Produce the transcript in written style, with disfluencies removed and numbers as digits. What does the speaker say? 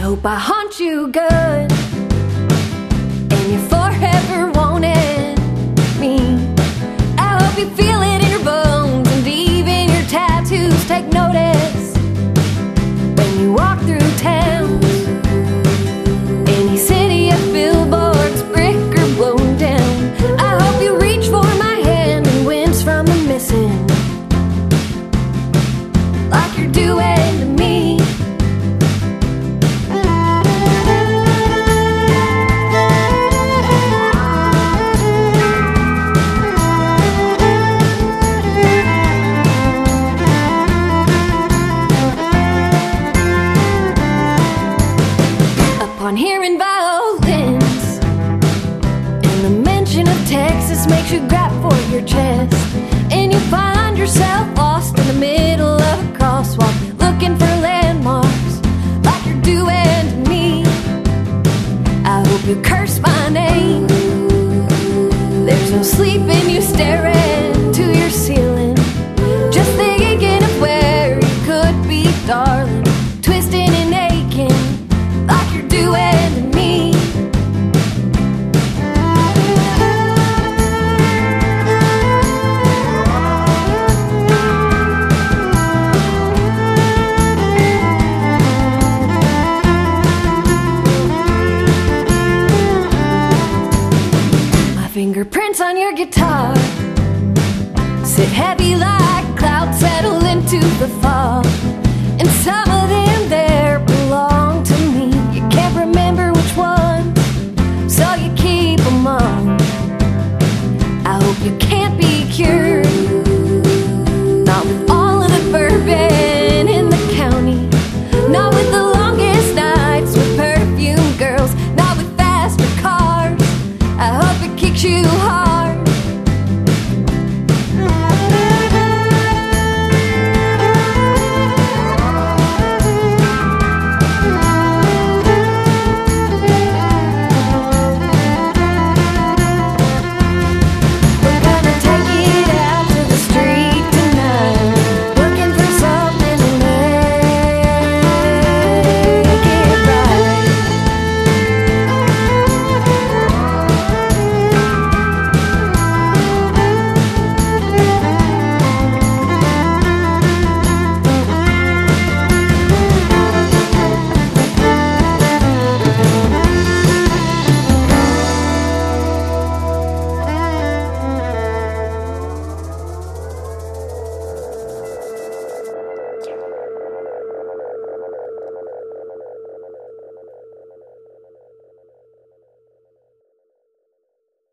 hope I haunt you good, and you forever wanted me. I hope you feel it in your bones, and even your tattoos take notice when you walk through town. Any city of billboards, brick or blown down, I hope you reach for my hand and wince from the missing, like you're doing to me. Upon hearing violins and the mention of Texas makes you grab for your chest, and you find yourself lost in the middle of a crosswalk, looking for landmarks like you're doing to me. I hope you curse my name. There's no sleep in you staring to your ceiling, just thinking of where you could be, darling, twisting and aching like you're doing to me. My fingerprints on your guitar sit heavy like